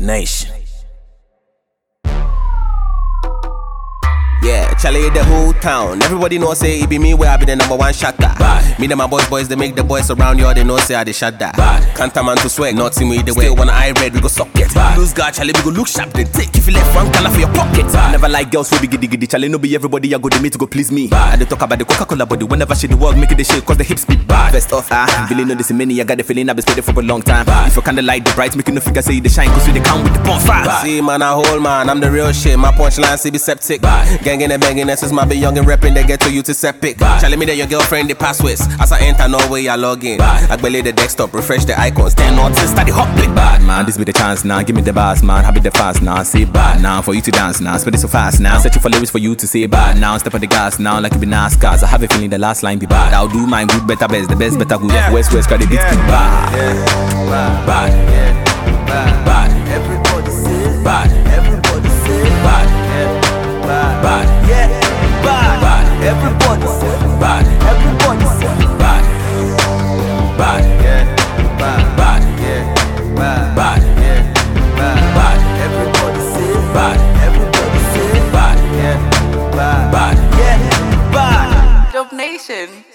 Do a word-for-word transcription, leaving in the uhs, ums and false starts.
Nation. Yeah, Charlie the whole town. Everybody know say it be me where I be the number one shatter. Bad. Me and my boys, boys, they make the boys around you, they know say I they shot that. Bad. Can't a man to sweat, not see me the way. When I red, we go suck it. Bad. Lose guard, Charlie, we go look sharp, then take. If you left one can for your pocket. Bad. Never like girls who be giddy giddy. Charlie, no be everybody I go to me to go please me. Bad. I they talk about the Coca-Cola body. Whenever she the world, make it the shit cause the hips beat bad. Best off, ah, really know this in many. I got the feeling I've been spending for a long time. Bad. If you kinda like the bright, make you no figure say the shine cause we they come with the bonfire. See man, I hold man, I'm the real shit. My punchline see be septic. Gang in and banging, that's just my be young and reppin', they get to you to septic. Charlie me that your girlfriend the passwords. As I enter no way I log in. I belay the desktop, refresh the icons, stand on till study hop big bad man. This be the chance now, give me the bars man. Happy the fast now, say bad now for you to dance now. Spend it so fast now. Searching for lyrics for you to say bad now. Step on the gas now like it be NASCAR. I have a feeling the last line be bad. I'll do mine good, better, best, the best, better, good. Yeah. West, west, credit, yeah. Beat bad. Yeah. Bad, bad, yeah. Bad, bad. Everybody say bad. Everybody say bad. Yeah. Bad, bad, yeah. Bad, bad. Everybody say bad. Everybody say bad. Bad, yeah. Bad, bad, yeah. Bad, bad, yeah. Bad, bad. Everybody say bad. Everybody say bad. Yeah. Bad, bad, yeah. Bad. Dope Nation.